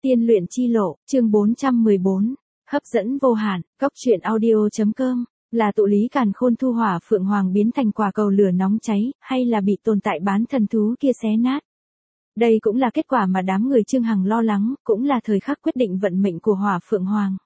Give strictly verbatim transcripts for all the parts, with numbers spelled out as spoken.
Tiên luyện chi lộ, chương bốn trăm mười bốn. Hấp dẫn vô hạn, cóc truyện audio.com. Là tụ lý càn khôn thu hỏa phượng hoàng biến thành quả cầu lửa nóng cháy, hay là bị tồn tại bán thần thú kia xé nát? Đây cũng là kết quả mà đám người Trương Hằng lo lắng, cũng là thời khắc quyết định vận mệnh của hỏa phượng hoàng.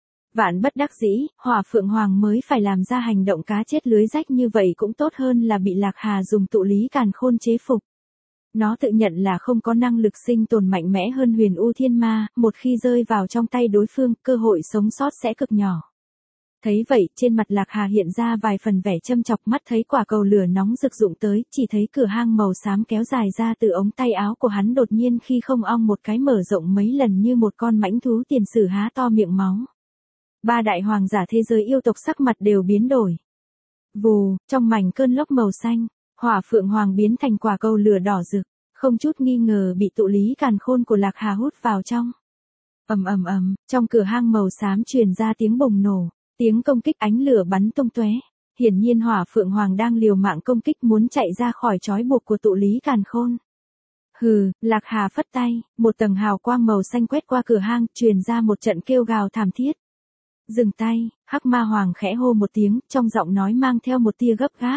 Vạn bất đắc dĩ, hỏa phượng hoàng mới phải làm ra hành động cá chết lưới rách như vậy cũng tốt hơn là bị Lạc Hà dùng tụ lý càn khôn chế phục. Nó tự nhận là không có năng lực sinh tồn mạnh mẽ hơn Huyền U Thiên Ma, một khi rơi vào trong tay đối phương, cơ hội sống sót sẽ cực nhỏ. Thấy vậy, trên mặt Lạc Hà hiện ra vài phần vẻ châm chọc, mắt thấy quả cầu lửa nóng rực rụng tới, chỉ thấy cửa hang màu xám kéo dài ra từ ống tay áo của hắn, đột nhiên khi không ong một cái mở rộng mấy lần như một con mãnh thú tiền sử há to miệng máu. Ba đại hoàng giả thế giới yêu tộc sắc mặt đều biến đổi. Vù, trong mảnh cơn lốc màu xanh, hỏa phượng hoàng biến thành quả cầu lửa đỏ rực, không chút nghi ngờ bị tụ lý càn khôn của Lạc Hà hút vào trong. Ầm ầm ầm, trong cửa hang màu xám truyền ra tiếng bùng nổ, tiếng công kích ánh lửa bắn tung tóe. Hiển nhiên hỏa phượng hoàng đang liều mạng công kích muốn chạy ra khỏi trói buộc của tụ lý càn khôn. Hừ, Lạc Hà phất tay, một tầng hào quang màu xanh quét qua cửa hang, truyền ra một trận kêu gào thảm thiết. Dừng tay, Hắc Ma Hoàng khẽ hô một tiếng, trong giọng nói mang theo một tia gấp gáp.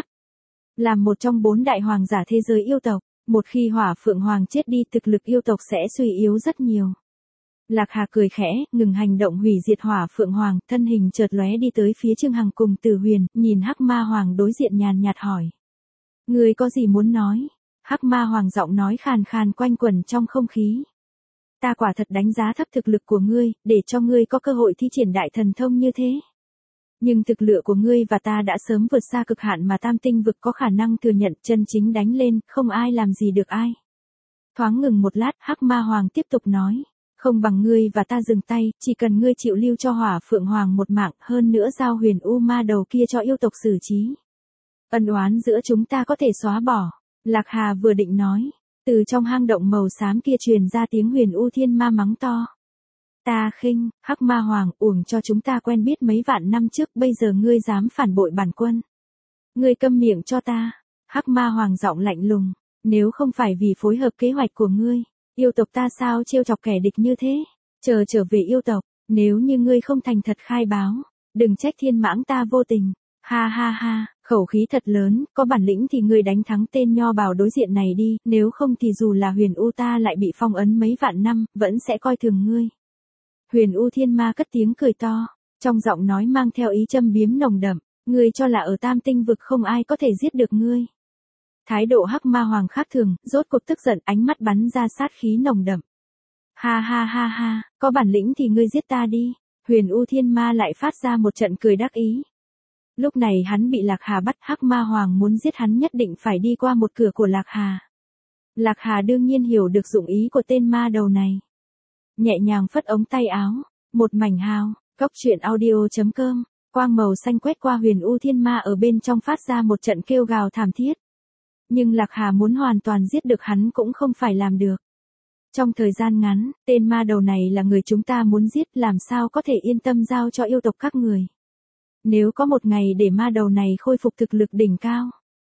Làm một trong bốn đại hoàng giả thế giới yêu tộc, một khi hỏa phượng hoàng chết đi, thực lực yêu tộc sẽ suy yếu rất nhiều. Lạc Hà cười khẽ, ngừng hành động hủy diệt hỏa phượng hoàng, thân hình chợt lóe đi tới phía Trương Hằng cùng Từ Huyền, nhìn Hắc Ma Hoàng đối diện nhàn nhạt hỏi: "Ngươi có gì muốn nói?" Hắc Ma Hoàng giọng nói khàn khàn quanh quẩn trong không khí. "Ta quả thật đánh giá thấp thực lực của ngươi, để cho ngươi có cơ hội thi triển đại thần thông như thế. Nhưng thực lực của ngươi và ta đã sớm vượt xa cực hạn mà tam tinh vực có khả năng thừa nhận, chân chính đánh lên, không ai làm gì được ai." Thoáng ngừng một lát, Hắc Ma Hoàng tiếp tục nói: "Không bằng ngươi và ta dừng tay, chỉ cần ngươi chịu lưu cho hỏa phượng hoàng một mạng, hơn nữa giao Huyền U Ma đầu kia cho yêu tộc xử trí. Ân oán giữa chúng ta có thể xóa bỏ." Lạc Hà vừa định nói, từ trong hang động màu xám kia truyền ra tiếng Huyền U Thiên Ma mắng to: "Ta khinh, Hắc Ma Hoàng, uổng cho chúng ta quen biết mấy vạn năm trước, bây giờ ngươi dám phản bội bản quân. Ngươi câm miệng cho ta." Hắc Ma Hoàng giọng lạnh lùng: "Nếu không phải vì phối hợp kế hoạch của ngươi, yêu tộc ta sao trêu chọc kẻ địch như thế? Chờ trở về yêu tộc, nếu như ngươi không thành thật khai báo, đừng trách thiên mãng ta vô tình." Ha ha ha, khẩu khí thật lớn, có bản lĩnh thì ngươi đánh thắng tên nho bào đối diện này đi, nếu không thì dù là Huyền U ta lại bị phong ấn mấy vạn năm, vẫn sẽ coi thường ngươi. Huyền U Thiên Ma cất tiếng cười to, trong giọng nói mang theo ý châm biếm nồng đậm: "Ngươi cho là ở tam tinh vực không ai có thể giết được ngươi?" Thái độ Hắc Ma Hoàng khác thường, rốt cuộc tức giận, ánh mắt bắn ra sát khí nồng đậm. Ha ha ha ha, có bản lĩnh thì ngươi giết ta đi. Huyền U Thiên Ma lại phát ra một trận cười đắc ý. Lúc này hắn bị Lạc Hà bắt, Hắc Ma Hoàng muốn giết hắn nhất định phải đi qua một cửa của Lạc Hà. Lạc Hà đương nhiên hiểu được dụng ý của tên ma đầu này. Nhẹ nhàng phất ống tay áo, một mảnh hào, cóc truyện audio.com, quang màu xanh quét qua Huyền U Thiên Ma ở bên trong phát ra một trận kêu gào thảm thiết. Nhưng Lạc Hà muốn hoàn toàn giết được hắn cũng không phải làm được. Trong thời gian ngắn, tên ma đầu này là người chúng ta muốn giết, làm sao có thể yên tâm giao cho yêu tộc các người. Nếu có một ngày để ma đầu này khôi phục thực lực đỉnh cao,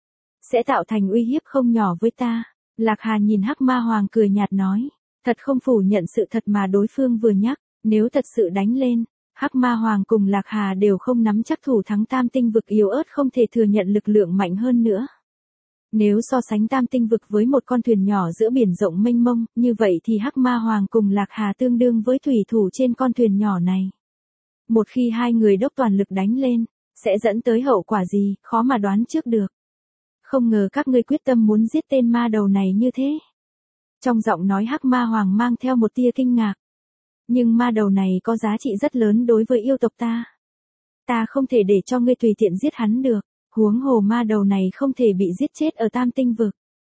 sẽ tạo thành uy hiếp không nhỏ với ta. Lạc Hà nhìn Hắc Ma Hoàng cười nhạt nói, thật không phủ nhận sự thật mà đối phương vừa nhắc, nếu thật sự đánh lên, Hắc Ma Hoàng cùng Lạc Hà đều không nắm chắc thủ thắng tam tinh vực yếu ớt không thể thừa nhận lực lượng mạnh hơn nữa. Nếu so sánh tam tinh vực với một con thuyền nhỏ giữa biển rộng mênh mông, như vậy thì Hắc Ma Hoàng cùng Lạc Hà tương đương với thủy thủ trên con thuyền nhỏ này. Một khi hai người đốc toàn lực đánh lên, sẽ dẫn tới hậu quả gì, khó mà đoán trước được. Không ngờ các ngươi quyết tâm muốn giết tên ma đầu này như thế. Trong giọng nói Hắc Ma Hoàng mang theo một tia kinh ngạc. Nhưng ma đầu này có giá trị rất lớn đối với yêu tộc ta. Ta không thể để cho ngươi tùy tiện giết hắn được. Huống hồ ma đầu này không thể bị giết chết ở tam tinh vực.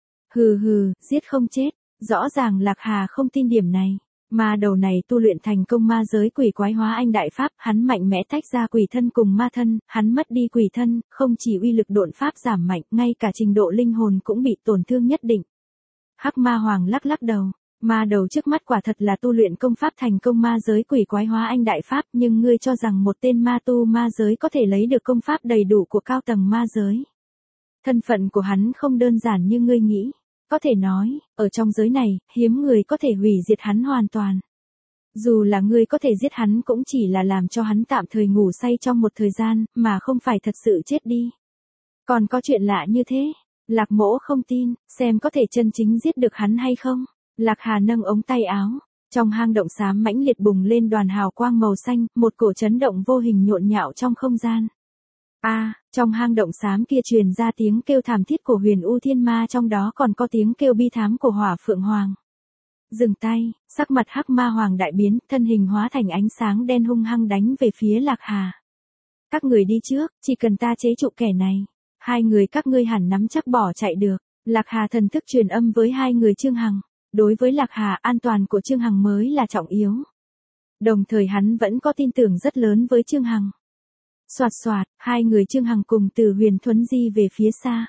Hừ hừ, giết không chết, rõ ràng Lạc Hà không tin điểm này. Ma đầu này tu luyện thành công ma giới quỷ quái hóa anh đại pháp, hắn mạnh mẽ tách ra quỷ thân cùng ma thân, hắn mất đi quỷ thân, không chỉ uy lực độn pháp giảm mạnh, ngay cả trình độ linh hồn cũng bị tổn thương nhất định. Hắc Ma Hoàng lắc lắc đầu, ma đầu trước mắt quả thật là tu luyện công pháp thành công ma giới quỷ quái hóa anh đại pháp, nhưng ngươi cho rằng một tên ma tu ma giới có thể lấy được công pháp đầy đủ của cao tầng ma giới. Thân phận của hắn không đơn giản như ngươi nghĩ. Có thể nói, ở trong giới này, hiếm người có thể hủy diệt hắn hoàn toàn. Dù là ngươi có thể giết hắn cũng chỉ là làm cho hắn tạm thời ngủ say trong một thời gian, mà không phải thật sự chết đi. Còn có chuyện lạ như thế, Lạc Mỗ không tin, xem có thể chân chính giết được hắn hay không. Lạc Hà nâng ống tay áo, trong hang động xám mãnh liệt bùng lên đoàn hào quang màu xanh, một cổ chấn động vô hình nhộn nhạo trong không gian. A, à, trong hang động xám kia truyền ra tiếng kêu thảm thiết của Huyền U Thiên Ma, trong đó còn có tiếng kêu bi thảm của Hỏa Phượng Hoàng. Dừng tay, sắc mặt Hắc Ma Hoàng đại biến, thân hình hóa thành ánh sáng đen hung hăng đánh về phía Lạc Hà. Các người đi trước, chỉ cần ta chế trụ kẻ này, hai người các ngươi hẳn nắm chắc bỏ chạy được. Lạc Hà thần thức truyền âm với hai người Trương Hằng. Đối với Lạc Hà, an toàn của Trương Hằng mới là trọng yếu. Đồng thời hắn vẫn có tin tưởng rất lớn với Trương Hằng. Soạt soạt, hai người Trương Hằng cùng Từ Huyền thuấn di về phía xa.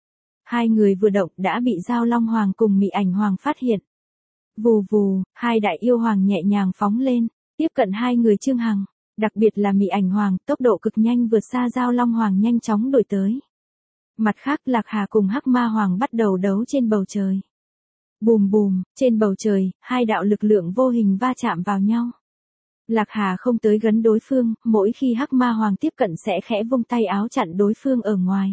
Hai người vừa động đã bị Giao Long Hoàng cùng Mị Ảnh Hoàng phát hiện. Vù vù, hai đại yêu hoàng nhẹ nhàng phóng lên, tiếp cận hai người Trương Hằng. Đặc biệt là Mị Ảnh Hoàng, tốc độ cực nhanh vượt xa Giao Long Hoàng nhanh chóng đuổi tới. Mặt khác, Lạc Hà cùng Hắc Ma Hoàng bắt đầu đấu trên bầu trời. Bùm bùm, trên bầu trời, hai đạo lực lượng vô hình va chạm vào nhau. Lạc Hà không tới gần đối phương, mỗi khi Hắc Ma Hoàng tiếp cận sẽ khẽ vung tay áo chặn đối phương ở ngoài.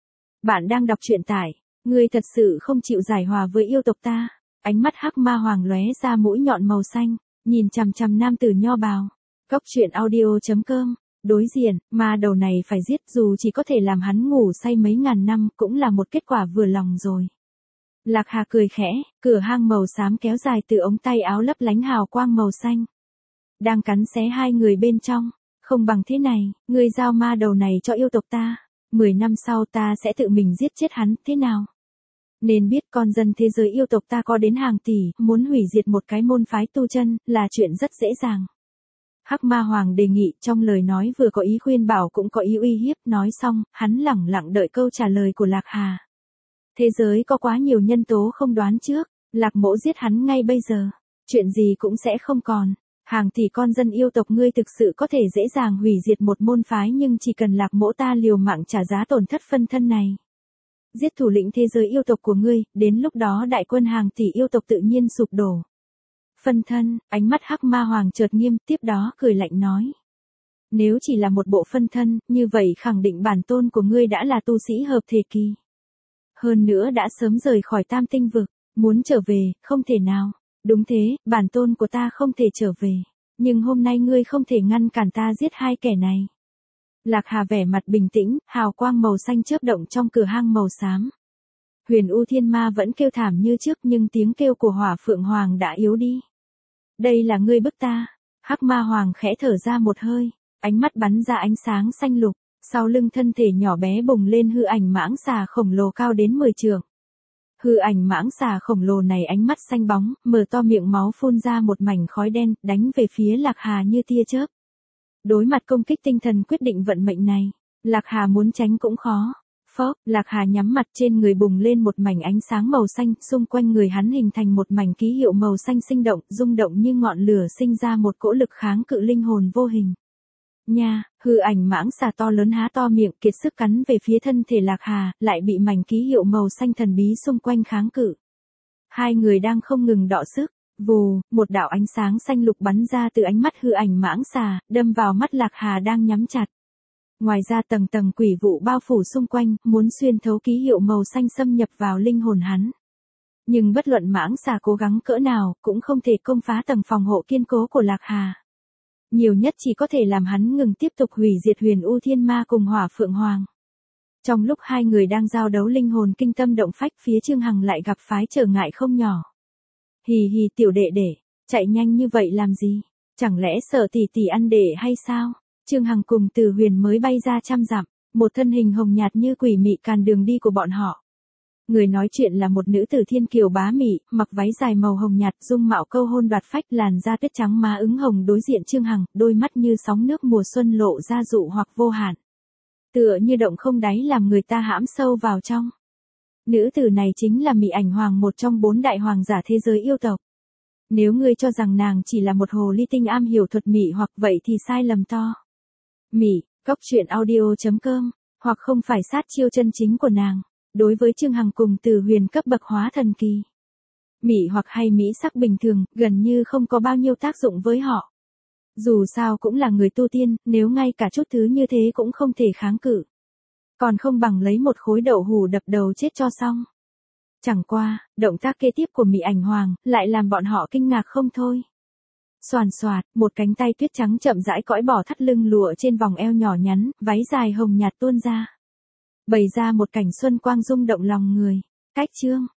Bạn đang đọc truyện tải, ngươi thật sự không chịu giải hòa với yêu tộc ta. Ánh mắt Hắc Ma Hoàng lóe ra mũi nhọn màu xanh, nhìn chằm chằm nam tử nho bào. Cốc truyện audio chấm com. Đối diện, ma đầu này phải giết, dù chỉ có thể làm hắn ngủ say mấy ngàn năm cũng là một kết quả vừa lòng rồi. Lạc Hà cười khẽ, cửa hang màu xám kéo dài từ ống tay áo lấp lánh hào quang màu xanh. Đang cắn xé hai người bên trong. Không bằng thế này, ngươi giao ma đầu này cho yêu tộc ta. Mười năm sau ta sẽ tự mình giết chết hắn, thế nào? Nên biết con dân thế giới yêu tộc ta có đến hàng tỷ, muốn hủy diệt một cái môn phái tu chân, là chuyện rất dễ dàng. Hắc Ma Hoàng đề nghị, trong lời nói vừa có ý khuyên bảo cũng có ý uy hiếp, nói xong, hắn lẳng lặng đợi câu trả lời của Lạc Hà. Thế giới có quá nhiều nhân tố không đoán trước, Lạc Mỗ giết hắn ngay bây giờ, chuyện gì cũng sẽ không còn. Hàng tỷ con dân yêu tộc ngươi thực sự có thể dễ dàng hủy diệt một môn phái, nhưng chỉ cần Lạc Mỗ ta liều mạng trả giá tổn thất phân thân này. Giết thủ lĩnh thế giới yêu tộc của ngươi, đến lúc đó đại quân hàng tỷ yêu tộc tự nhiên sụp đổ. Phân thân, ánh mắt Hắc Ma Hoàng chợt nghiêm, tiếp đó cười lạnh nói. Nếu chỉ là một bộ phân thân, như vậy khẳng định bản tôn của ngươi đã là tu sĩ hợp thể kỳ. Hơn nữa đã sớm rời khỏi Tam Tinh Vực, muốn trở về, không thể nào. Đúng thế, bản tôn của ta không thể trở về. Nhưng hôm nay ngươi không thể ngăn cản ta giết hai kẻ này. Lạc Hà vẻ mặt bình tĩnh, hào quang màu xanh chớp động trong cửa hang màu xám. Huyền U Thiên Ma vẫn kêu thảm như trước, nhưng tiếng kêu của Hỏa Phượng Hoàng đã yếu đi. Đây là ngươi bức ta. Hắc Ma Hoàng khẽ thở ra một hơi, ánh mắt bắn ra ánh sáng xanh lục, sau lưng thân thể nhỏ bé bùng lên hư ảnh mãng xà khổng lồ cao đến mười trượng. Hư ảnh mãng xà khổng lồ này ánh mắt xanh bóng, mở to miệng máu phun ra một mảnh khói đen, đánh về phía Lạc Hà như tia chớp. Đối mặt công kích tinh thần quyết định vận mệnh này, Lạc Hà muốn tránh cũng khó. Phốc, Lạc Hà nhắm mặt, trên người bùng lên một mảnh ánh sáng màu xanh, xung quanh người hắn hình thành một mảnh ký hiệu màu xanh sinh động, rung động như ngọn lửa, sinh ra một cỗ lực kháng cự linh hồn vô hình. Nha, hư ảnh mãng xà to lớn há to miệng, kiệt sức cắn về phía thân thể Lạc Hà, lại bị mảnh ký hiệu màu xanh thần bí xung quanh kháng cự. Hai người đang không ngừng đọ sức. Vù, một đạo ánh sáng xanh lục bắn ra từ ánh mắt hư ảnh mãng xà, đâm vào mắt Lạc Hà đang nhắm chặt. Ngoài ra tầng tầng quỷ vụ bao phủ xung quanh, muốn xuyên thấu ký hiệu màu xanh xâm nhập vào linh hồn hắn. Nhưng bất luận mãng xà cố gắng cỡ nào, cũng không thể công phá tầng phòng hộ kiên cố của Lạc Hà. Nhiều nhất chỉ có thể làm hắn ngừng tiếp tục hủy diệt Huyền U Thiên Ma cùng Hỏa Phượng Hoàng. Trong lúc hai người đang giao đấu linh hồn kinh tâm động phách, phía Trương Hằng lại gặp phái trở ngại không nhỏ. Hì hì tiểu đệ đệ, chạy nhanh như vậy làm gì? Chẳng lẽ sợ tỷ tỷ ăn đệ hay sao? Trương Hằng cùng Từ Huyền mới bay ra trăm dặm, một thân hình hồng nhạt như quỷ mị càn đường đi của bọn họ. Người nói chuyện là một nữ tử thiên kiều bá mị, mặc váy dài màu hồng nhạt, dung mạo câu hôn đoạt phách, làn da tuyết trắng má ứng hồng đối diện Trương Hằng, đôi mắt như sóng nước mùa xuân lộ ra dụ hoặc vô hạn. Tựa như động không đáy làm người ta hãm sâu vào trong. Nữ tử này chính là Mị Ảnh Hoàng, một trong bốn đại hoàng giả thế giới yêu tộc. Nếu ngươi cho rằng nàng chỉ là một hồ ly tinh am hiểu thuật mị hoặc vậy thì sai lầm to. Mị, cốc truyện audio chấm com, hoặc không phải sát chiêu chân chính của nàng. Đối với Trương Hằng cùng Từ Huyền cấp bậc hóa thần kỳ. Mỹ hoặc hay mỹ sắc bình thường, gần như không có bao nhiêu tác dụng với họ. Dù sao cũng là người tu tiên, nếu ngay cả chút thứ như thế cũng không thể kháng cự. Còn không bằng lấy một khối đậu hủ đập đầu chết cho xong. Chẳng qua, động tác kế tiếp của Mỹ ảnh hoàng, lại làm bọn họ kinh ngạc không thôi. Xoàn xoạt, một cánh tay tuyết trắng chậm rãi cõi bỏ thắt lưng lụa trên vòng eo nhỏ nhắn, váy dài hồng nhạt tuôn ra. Bày ra một cảnh xuân quang rung động lòng người. Cách chương